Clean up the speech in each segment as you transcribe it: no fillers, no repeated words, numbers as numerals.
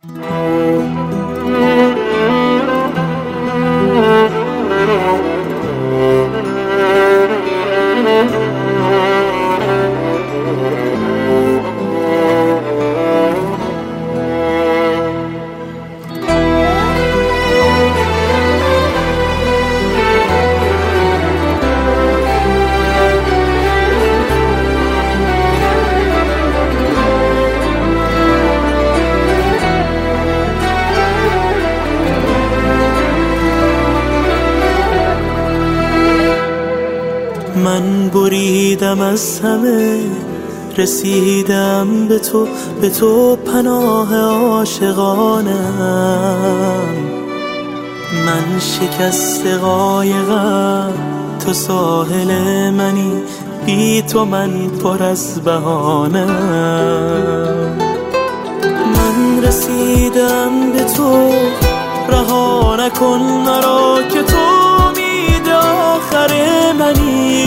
من بریدم از همه، رسیدم به تو پناه عاشقانم. من شکست قایقم، تو ساحل منی، بی تو من پر از بهانم. من رسیدم به تو، رها نکن مرا که تو امید آخر منی.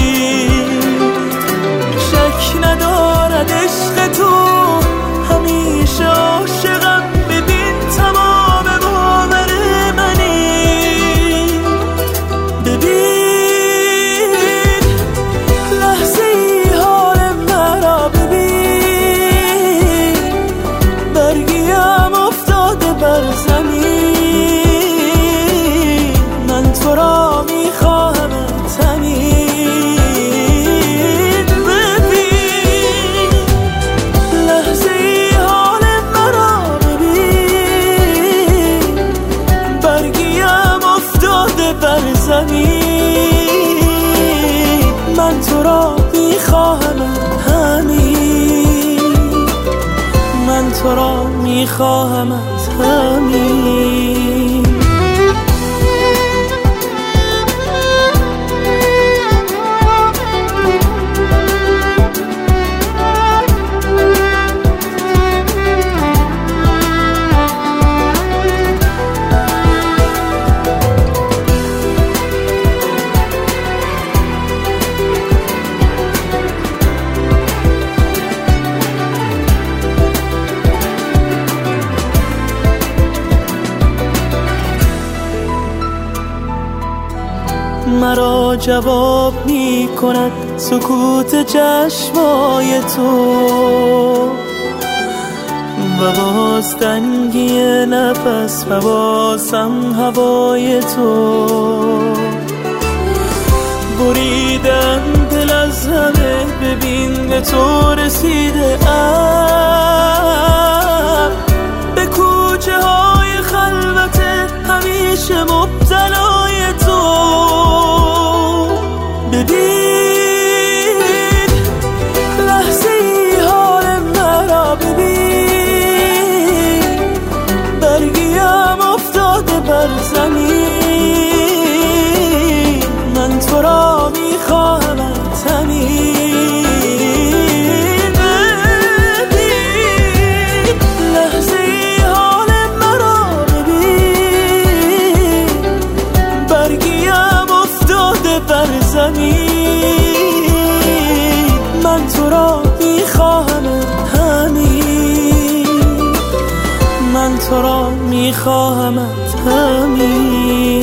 شک ندارد عشق تو، همیشه عاشقم، ببین تمام باور منی. ببین لحظه ای حال مرا، ببین برگیم افتاده بر زمین. من تو را میخواهمت همین. ببین لحظه ای حال مرا، ببین برگیم افتاده بر زمین. من تو را میخواهمت همین. من تو را میخواهمت همین. مرا جواب می کند سکوت چشمای تو، و باز تنگی نفس و بازم هوای تو. بریدم دل از همه، ببین به تو رسیده ام. به کوچه های خلوت همیشه مبتلای تو. ببین لحظه ای حال مرا، ببین برگیم افتاده بر زمین. من تو را میخواهمت همین. ببین لحظه ای حال مرا، ببین برگیم افتاده بر زمین. من تو را میخواهمت همین. من تو را میخواهمت همین.